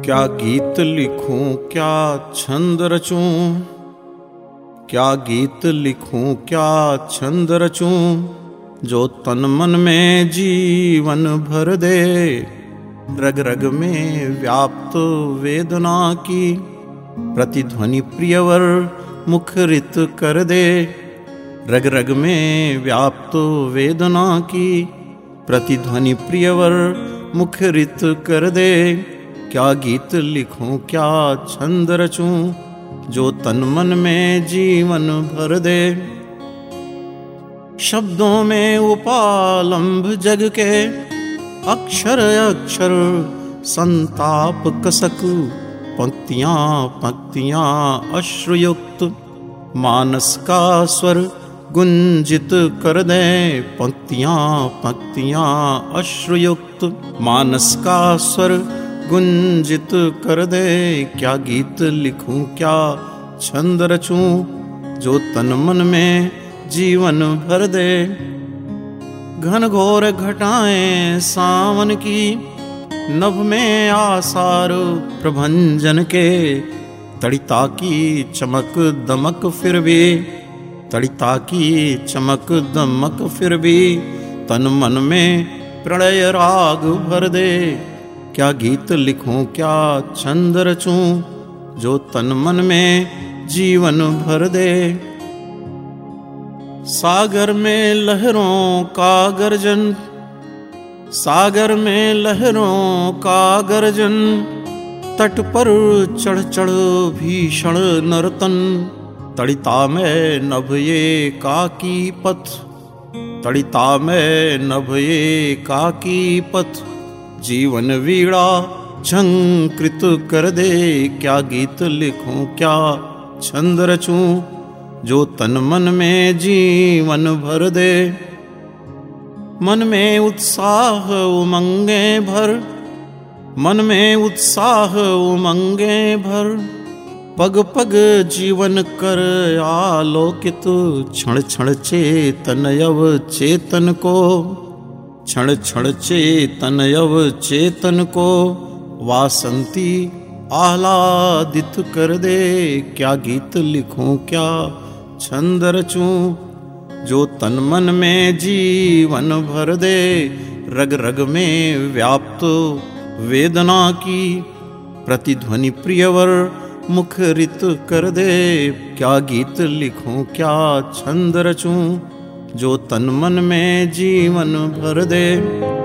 क्या गीत लिखूं, क्या छंद रचूं, क्या गीत लिखूं, क्या छंद रचूं, जो तन मन में जीवन भर दे। रग रग में व्याप्त वेदना की प्रतिध्वनि प्रियवर मुखरित कर दे। रग रग में व्याप्त वेदना की प्रतिध्वनि प्रियवर मुखरित कर दे। क्या गीत लिखूं, क्या छंद रचूं, जो तन मन में जीवन भर दे। शब्दों में उपालंभ जग के अक्षर अक्षर संताप कसक। पंक्तियां पंक्तियां अश्रुयुक्त मानस का स्वर गुंजित कर दे। पंक्तियां पंक्तियां अश्रुयुक्त मानस का स्वर गुंजित कर दे। क्या गीत लिखूं, क्या छंद रचूं, जो तन मन में जीवन भर दे। घनघोर घटाएं सावन की नभ में आसार प्रभंजन के। तड़िता की चमक दमक फिर भी, तड़िता की चमक दमक फिर भी, तन मन में प्रणय राग भर दे। क्या गीत लिखूं, क्या छंद रचूं, जो तन मन में जीवन भर दे। सागर में लहरों का गर्जन, सागर में लहरों का गर्जन, तट पर चढ़ चढ़ भीषण नर्तन। तड़िता में नभ ये काकी पथ, तड़िता में नभ ये काकी पथ, जीवन वीणा झंकृत कर दे। क्या गीत लिखूं, क्या छंद रचूं, जो तन मन में जीवन भर दे। मन में उत्साह उमंगे भर, मन में उत्साह उमंगे भर, पग पग जीवन कर आलोकित। क्षण क्षण चेतन यव चेतन को, क्षण क्षण चेतन यव चेतन को, वासंती आह्लादित कर दे। क्या गीत लिखूं, क्या छंद रचूं, जो तन मन में जीवन भर दे। रग रग में व्याप्त वेदना की प्रतिध्वनि प्रियवर मुखरित कर दे। क्या गीत लिखूं, क्या छंद रचूं, जो तन मन में जीवन भर दे।